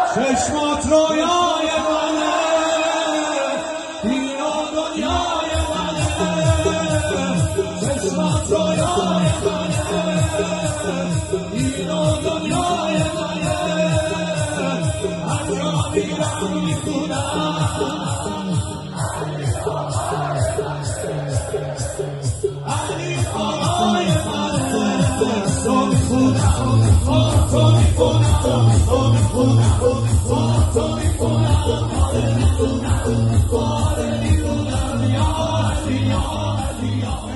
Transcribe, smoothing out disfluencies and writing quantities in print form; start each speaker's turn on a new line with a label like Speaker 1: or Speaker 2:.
Speaker 1: چشمات رویای منه، اینو دنیای منه. چشمات رویای منه، اینو دنیای منه. هر جا میرم میخونم علی آقای منه. تو میخونم تو میخونم تو میخونم تو میخونم تو میخونم یا علی یا علی یا علی.